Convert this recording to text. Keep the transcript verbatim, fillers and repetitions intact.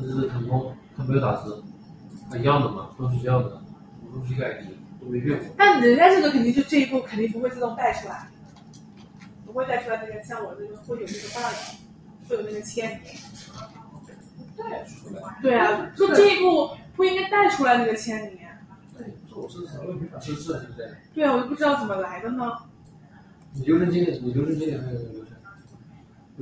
是腾空，它没有打字，它一样的嘛，都是这样的，无中改题都没变过。 但人家这个肯定就这一步肯定不会自动带出来，不会带出来那个像我这个会有那个 bug， 会有那个签名。 带出来？ 对啊，就这一步不应该带出来那个签名。 对，这我是什么没法支持啊，对不对？ 对啊，我就不知道怎么来的呢。 你流程经理，你流程经理还有流程。